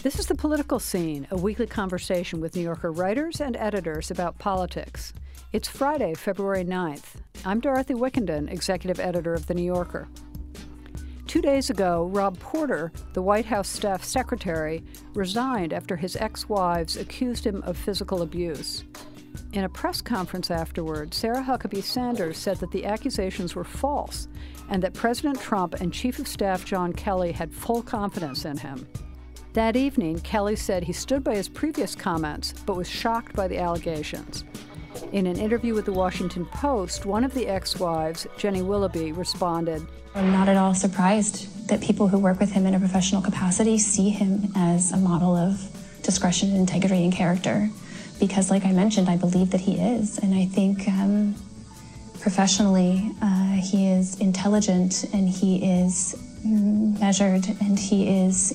This is The Political Scene, a weekly conversation with New Yorker writers and editors about politics. It's Friday, February 9th. I'm Dorothy Wickenden, executive editor of The New Yorker. 2 days ago, Rob Porter, the White House staff secretary, resigned after his ex-wives accused him of physical abuse. In a press conference afterward, Sarah Huckabee Sanders said that the accusations were false and that President Trump and Chief of Staff John Kelly had full confidence in him. That evening, Kelly said he stood by his previous comments but was shocked by the allegations. In an interview with the Washington Post, one of the ex-wives, Jenny Willoughby, responded, "I'm not at all surprised that people who work with him in a professional capacity see him as a model of discretion, integrity, and character. Because, like I mentioned, I believe that he is. And I think professionally, he is intelligent and he is measured and he is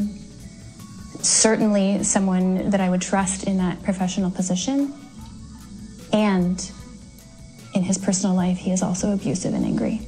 certainly someone that I would trust in that professional position. And in his personal life, he is also abusive and angry."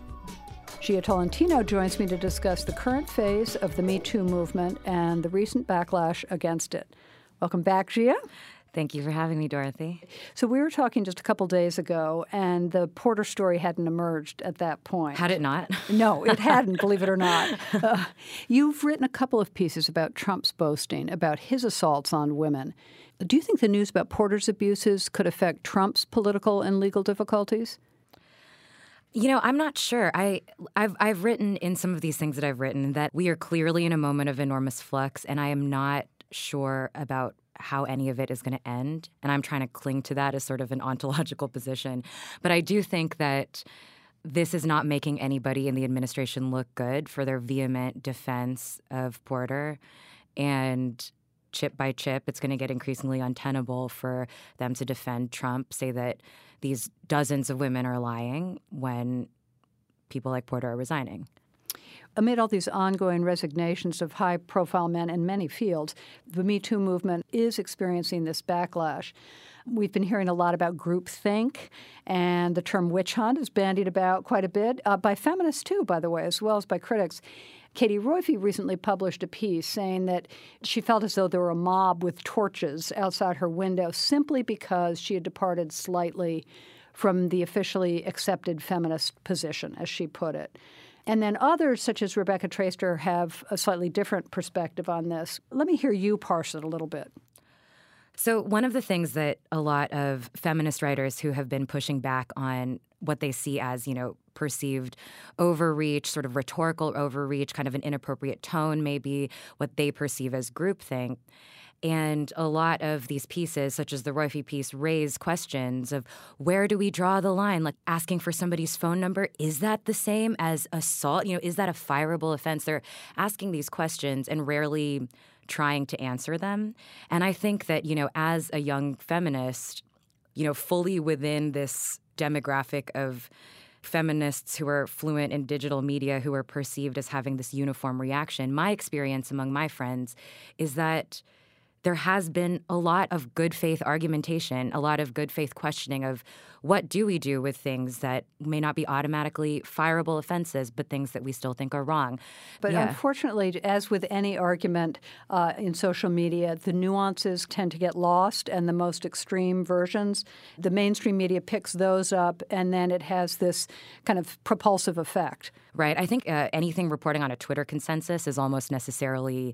Gia Tolentino joins me to discuss the current phase of the Me Too movement and the recent backlash against it. Welcome back, Gia. Thank you for having me, Dorothy. So we were talking just a couple days ago, and the Porter story hadn't emerged at that point. Had it not? No, it hadn't, believe it or not. You've written a couple of pieces about Trump's boasting, about his assaults on women. Do you think the news about Porter's abuses could affect Trump's political and legal difficulties? You know, I'm not sure. I've written in some of these things that I've written that we are clearly in a moment of enormous flux, and I am not sure about how any of it is going to end. And I'm trying to cling to that as sort of an ontological position. But I do think that this is not making anybody in the administration look good for their vehement defense of Porter. And chip by chip, it's going to get increasingly untenable for them to defend Trump, say that these dozens of women are lying when people like Porter are resigning. Amid all these ongoing resignations of high-profile men in many fields, the Me Too movement is experiencing this backlash. We've been hearing a lot about groupthink, and the term witch hunt is bandied about quite a bit, by feminists too, by the way, as well as by critics. Katie Roiphe recently published a piece saying that she felt as though there were a mob with torches outside her window simply because she had departed slightly from the officially accepted feminist position, as she put it. And then others, such as Rebecca Traister, have a slightly different perspective on this. Let me hear you parse it a little bit. So one of the things that a lot of feminist writers who have been pushing back on what they see as, perceived overreach, sort of rhetorical overreach, kind of an inappropriate tone, maybe what they perceive as groupthink. And a lot of these pieces, such as the Roiphe piece, raise questions of where do we draw the line? Like asking for somebody's phone number, is that the same as assault? Is that a fireable offense? They're asking these questions and rarely trying to answer them. And I think that, as a young feminist, fully within this demographic of feminists who are fluent in digital media, who are perceived as having this uniform reaction, my experience among my friends is that there has been a lot of good faith argumentation, a lot of good faith questioning of what do we do with things that may not be automatically fireable offenses, but things that we still think are wrong. But unfortunately, as with any argument in social media, the nuances tend to get lost, and the most extreme versions, the mainstream media picks those up, and then it has this kind of propulsive effect. Right. I think anything reporting on a Twitter consensus is almost necessarily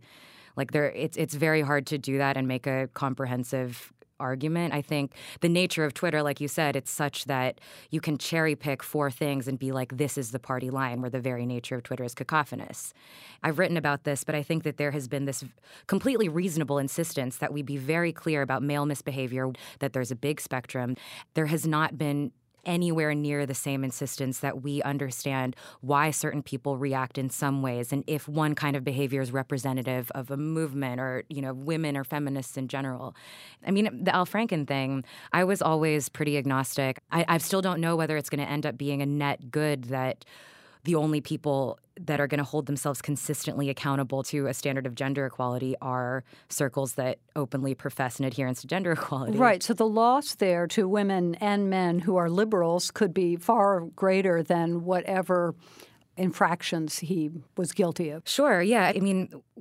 it's very hard to do that and make a comprehensive argument. I think the nature of Twitter, like you said, it's such that you can cherry pick 4 things and be like, this is the party line, where the very nature of Twitter is cacophonous. I've written about this, but I think that there has been this completely reasonable insistence that we be very clear about male misbehavior, that there's a big spectrum. There has not been anywhere near the same insistence that we understand why certain people react in some ways, and if one kind of behavior is representative of a movement or, women or feminists in general. I mean, the Al Franken thing, I was always pretty agnostic. I still don't know whether it's going to end up being a net good that the only people that are going to hold themselves consistently accountable to a standard of gender equality are circles that openly profess an adherence to gender equality. Right. So the loss there to women and men who are liberals could be far greater than whatever infractions he was guilty of. Sure, yeah. I mean,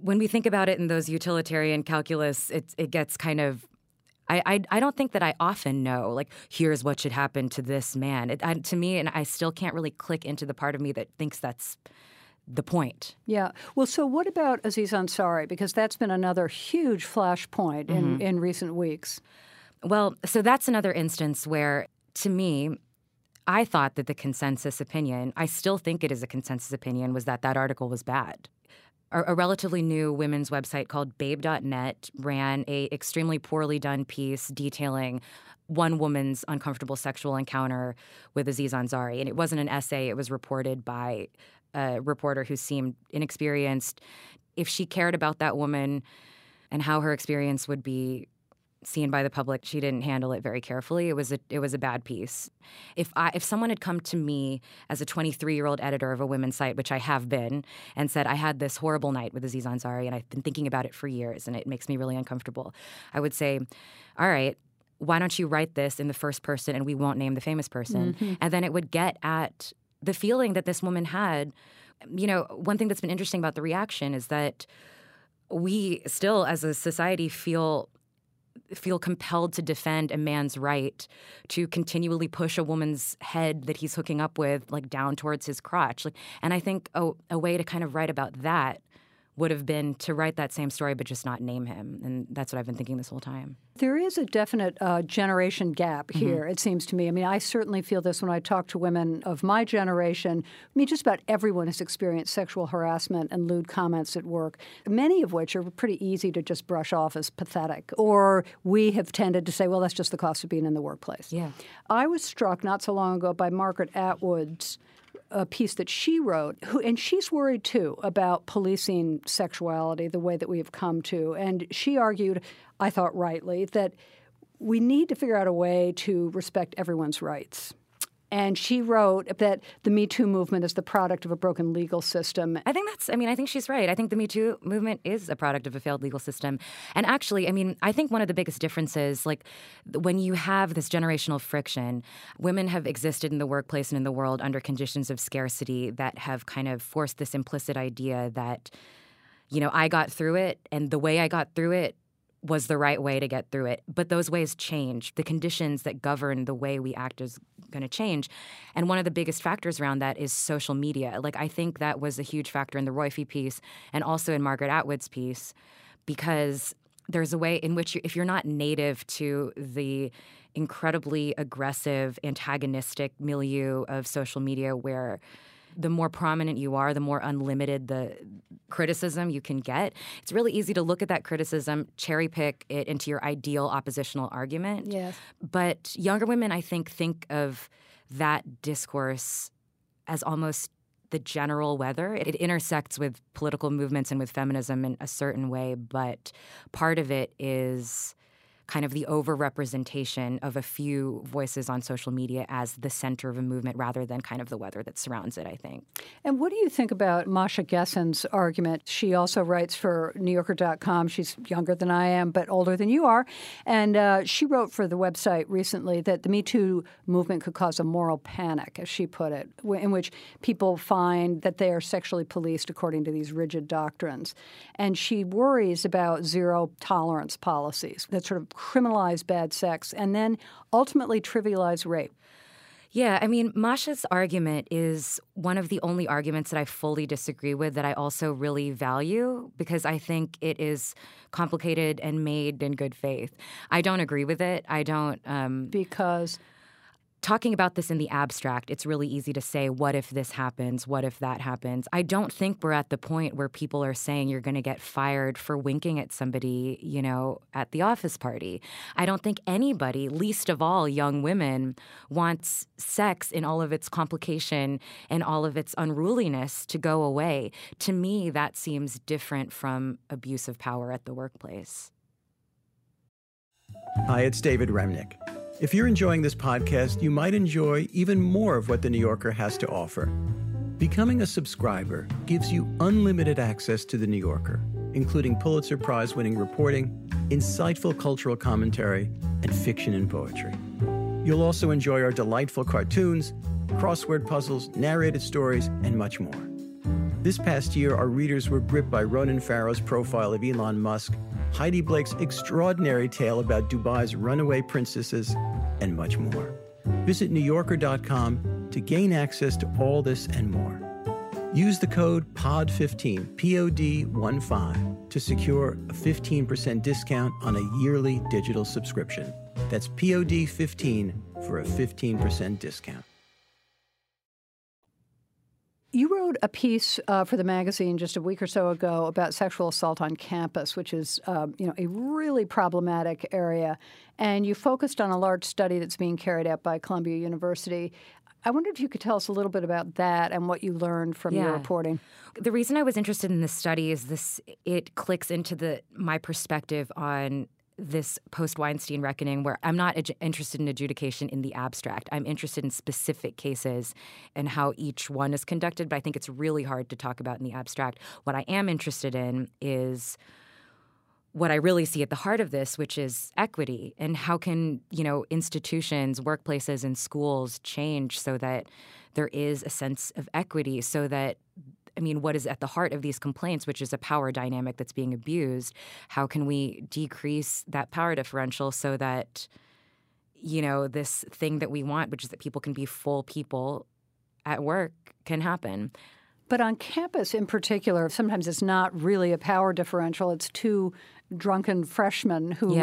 when we think about it in those utilitarian calculus, it gets kind of, I don't think that I often know, like, here's what should happen to this man. To me, and I still can't really click into the part of me that thinks that's the point. Yeah. Well, so what about Aziz Ansari? Because that's been another huge flashpoint in recent weeks. Well, so that's another instance where, to me, I thought that the consensus opinion, I still think it is a consensus opinion, was that article was bad. A relatively new women's website called Babe.net ran a extremely poorly done piece detailing one woman's uncomfortable sexual encounter with Aziz Ansari. And it wasn't an essay. It was reported by a reporter who seemed inexperienced. If she cared about that woman and how her experience would be seen by the public, she didn't handle it very carefully. It was a bad piece. If someone had come to me as a 23-year-old editor of a women's site, which I have been, and said, I had this horrible night with Aziz Ansari and I've been thinking about it for years and it makes me really uncomfortable, I would say, all right, why don't you write this in the first person and we won't name the famous person? Mm-hmm. And then it would get at the feeling that this woman had. You know, one thing that's been interesting about the reaction is that we still, as a society, feel compelled to defend a man's right to continually push a woman's head that he's hooking up with, like, down towards his crotch. And I think a way to kind of write about that would have been to write that same story but just not name him. And that's what I've been thinking this whole time. There is a definite generation gap here, it seems to me. I mean, I certainly feel this when I talk to women of my generation. I mean, just about everyone has experienced sexual harassment and lewd comments at work, many of which are pretty easy to just brush off as pathetic. Or we have tended to say, well, that's just the cost of being in the workplace. Yeah. I was struck not so long ago by Margaret Atwood's a piece that she wrote, and she's worried, too, about policing sexuality the way that we have come to. And she argued, I thought rightly, that we need to figure out a way to respect everyone's rights. And she wrote that the Me Too movement is the product of a broken legal system. I think she's right. I think the Me Too movement is a product of a failed legal system. And actually, I think one of the biggest differences, like, when you have this generational friction, women have existed in the workplace and in the world under conditions of scarcity that have kind of forced this implicit idea that, you know, I got through it, and the way I got through it was the right way to get through it. But those ways change. The conditions that govern the way we act is going to change. And one of the biggest factors around that is social media. Like, I think that was a huge factor in the Roiphe piece and also in Margaret Atwood's piece, because there's a way in which if you're not native to the incredibly aggressive, antagonistic milieu of social media where the more prominent you are, the more unlimited the criticism you can get. It's really easy to look at that criticism, cherry pick it into your ideal oppositional argument. Yes. But younger women, I think of that discourse as almost the general weather. It intersects with political movements and with feminism in a certain way, but part of it is kind of the overrepresentation of a few voices on social media as the center of a movement rather than kind of the weather that surrounds it, I think. And what do you think about Masha Gessen's argument? She also writes for NewYorker.com. She's younger than I am, but older than you are. And she wrote for the website recently that the Me Too movement could cause a moral panic, as she put it, in which people find that they are sexually policed according to these rigid doctrines. And she worries about zero-tolerance policies that sort of criminalize bad sex and then ultimately trivialize rape. Yeah, I mean, Masha's argument is one of the only arguments that I fully disagree with that I also really value because I think it is complicated and made in good faith. I don't agree with it. I don't... Because... Talking about this in the abstract, it's really easy to say, what if this happens? What if that happens? I don't think we're at the point where people are saying you're going to get fired for winking at somebody, you know, at the office party. I don't think anybody, least of all young women, wants sex in all of its complication and all of its unruliness to go away. To me, that seems different from abuse of power at the workplace. Hi, it's David Remnick. If you're enjoying this podcast, you might enjoy even more of what The New Yorker has to offer. Becoming a subscriber gives you unlimited access to The New Yorker, including Pulitzer Prize-winning reporting, insightful cultural commentary, and fiction and poetry. You'll also enjoy our delightful cartoons, crossword puzzles, narrated stories, and much more. This past year, our readers were gripped by Ronan Farrow's profile of Elon Musk, Heidi Blake's extraordinary tale about Dubai's runaway princesses, and much more. Visit NewYorker.com to gain access to all this and more. Use the code POD15, POD15, to secure a 15% discount on a yearly digital subscription. That's POD15 for a 15% discount. You wrote a piece for the magazine just a week or so ago about sexual assault on campus, which is a really problematic area. And you focused on a large study that's being carried out by Columbia University. I wonder if you could tell us a little bit about that and what you learned from your reporting. The reason I was interested in this study is it clicks into my perspective on this post-Weinstein reckoning, where I'm not interested in adjudication in the abstract. I'm interested in specific cases and how each one is conducted, but I think it's really hard to talk about in the abstract. What I am interested in is what I really see at the heart of this, which is equity, and how can, institutions, workplaces, and schools change so that there is a sense of equity, so that what is at the heart of these complaints, which is a power dynamic that's being abused, how can we decrease that power differential so that, this thing that we want, which is that people can be full people at work, can happen? But on campus in particular, sometimes it's not really a power differential. It's two drunken freshmen who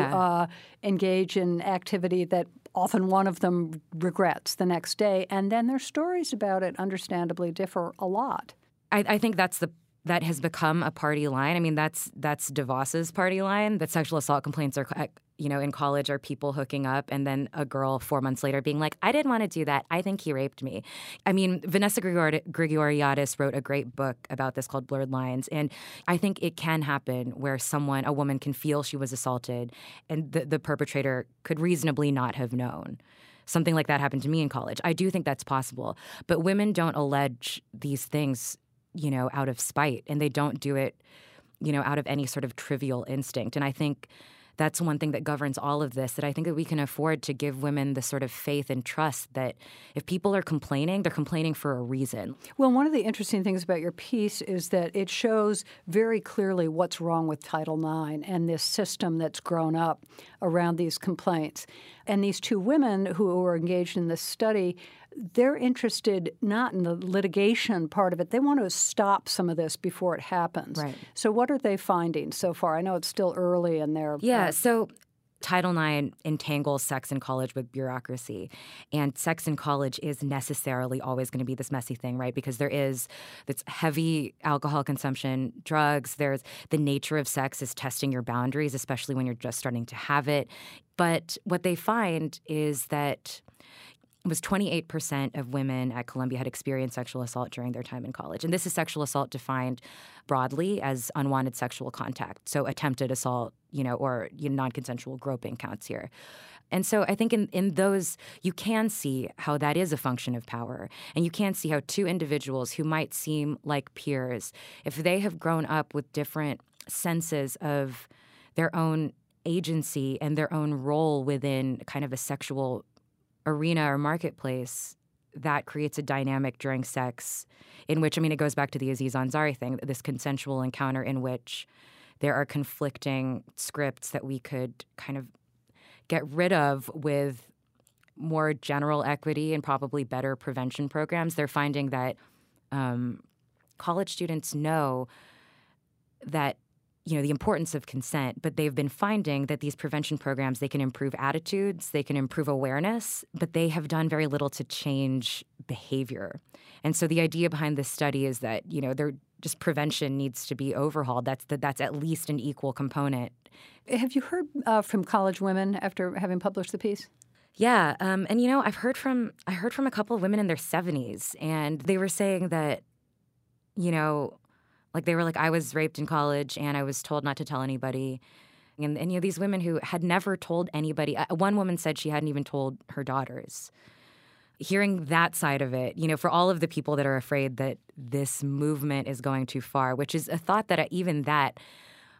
engage in activity that often one of them regrets the next day. And then their stories about it understandably differ a lot. I think that has become a party line. That's DeVos's party line, that sexual assault complaints are, in college are people hooking up and then a girl 4 months later being like, I didn't want to do that. I think he raped me. Vanessa Grigoriadis wrote a great book about this called Blurred Lines. And I think it can happen where a woman can feel she was assaulted and the perpetrator could reasonably not have known. Something like that happened to me in college. I do think that's possible. But women don't allege these things out of spite, and they don't do it, out of any sort of trivial instinct. And I think that's one thing that governs all of this, that I think that we can afford to give women the sort of faith and trust that if people are complaining, they're complaining for a reason. Well, one of the interesting things about your piece is that it shows very clearly what's wrong with Title IX and this system that's grown up around these complaints. And these two women who were engaged in this study, they're interested not in the litigation part of it. They want to stop some of this before it happens. Right. So what are they finding so far? I know it's still early in their... So Title IX entangles sex in college with bureaucracy. And sex in college is necessarily always going to be this messy thing, right? Because there's heavy alcohol consumption, drugs. There's the nature of sex is testing your boundaries, especially when you're just starting to have it. But what they find is that it was 28% of women at Columbia had experienced sexual assault during their time in college. And this is sexual assault defined broadly as unwanted sexual contact. So attempted assault, or non-consensual groping counts here. And so I think in those, you can see how that is a function of power. And you can see how two individuals who might seem like peers, if they have grown up with different senses of their own agency and their own role within kind of a sexual arena or marketplace, that creates a dynamic during sex in which, it goes back to the Aziz Ansari thing, this consensual encounter in which there are conflicting scripts that we could kind of get rid of with more general equity and probably better prevention programs. They're finding that college students know that the importance of consent, but they've been finding that these prevention programs, they can improve attitudes, they can improve awareness, but they have done very little to change behavior. And so the idea behind this study is that, prevention needs to be overhauled. That's at least an equal component. Have you heard from college women after having published the piece? Yeah, and I heard from a couple of women in their 70s, and they were saying that, they were like, I was raped in college and I was told not to tell anybody. And these women who had never told anybody. One woman said she hadn't even told her daughters. Hearing that side of it, for all of the people that are afraid that this movement is going too far, which is a thought that even that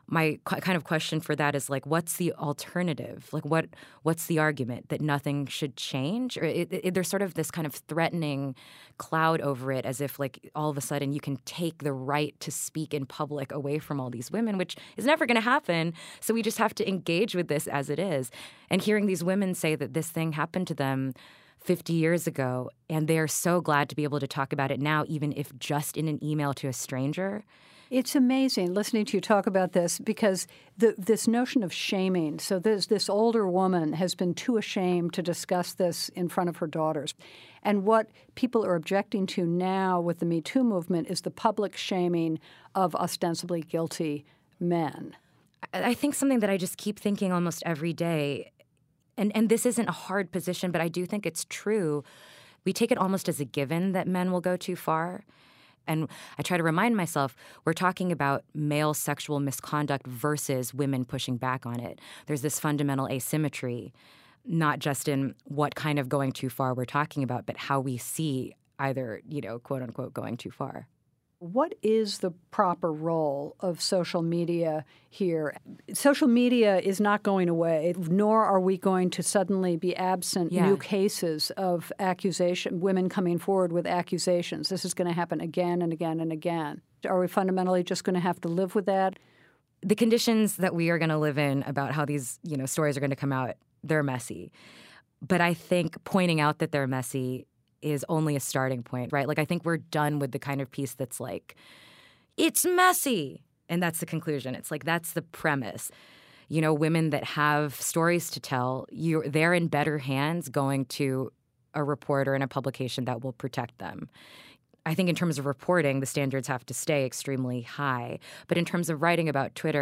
my kind of question for that is like, what's the alternative? Like, what's the argument that nothing should change? Or there's sort of this kind of threatening cloud over it, as if like all of a sudden you can take the right to speak in public away from all these women, which is never going to happen. So we just have to engage with this as it is. And hearing these women say that this thing happened to them 50 years ago, and they're so glad to be able to talk about it now, even if just in an email to a stranger. It's amazing listening to you talk about this, because this notion of shaming. So this older woman has been too ashamed to discuss this in front of her daughters. And what people are objecting to now with the Me Too movement is the public shaming of ostensibly guilty men. I think something that I just keep thinking almost every day, and this isn't a hard position, but I do think it's true. We take it almost as a given that men will go too far. And I try to remind myself, we're talking about male sexual misconduct versus women pushing back on it. There's this fundamental asymmetry, not just in what kind of going too far we're talking about, but how we see either, quote unquote, going too far. What is the proper role of social media here? Social media is not going away, nor are we going to suddenly be absent new cases of accusation, women coming forward with accusations. This is going to happen again and again and again. Are we fundamentally just going to have to live with that? The conditions that we are going to live in about how these, stories are going to come out, they're messy. But I think pointing out that they're messy is only a starting point, right? Like, I think we're done with the kind of piece that's like, it's messy. And that's the conclusion. It's like, that's the premise. Women that have stories to tell, they're in better hands going to a reporter and a publication that will protect them. I think in terms of reporting, the standards have to stay extremely high. But in terms of writing about Twitter,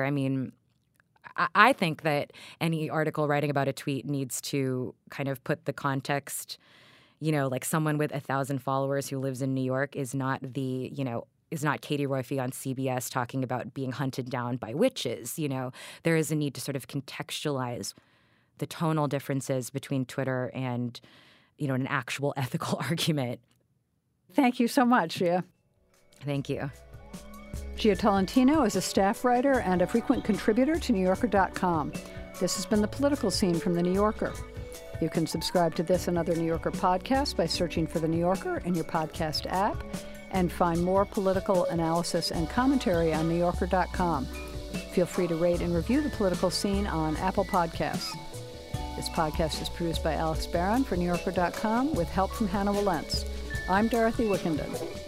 I think that any article writing about a tweet needs to kind of put the context. Like someone with 1,000 followers who lives in New York is not is not Katie Roiphe on CBS talking about being hunted down by witches. There is a need to sort of contextualize the tonal differences between Twitter and, an actual ethical argument. Thank you so much, Jia. Thank you. Jia Tolentino is a staff writer and a frequent contributor to NewYorker.com. This has been The Political Scene from The New Yorker. You can subscribe to this and other New Yorker podcasts by searching for The New Yorker in your podcast app, and find more political analysis and commentary on NewYorker.com. Feel free to rate and review The Political Scene on Apple Podcasts. This podcast is produced by Alex Barron for NewYorker.com with help from Hannah Walentz. I'm Dorothy Wickenden.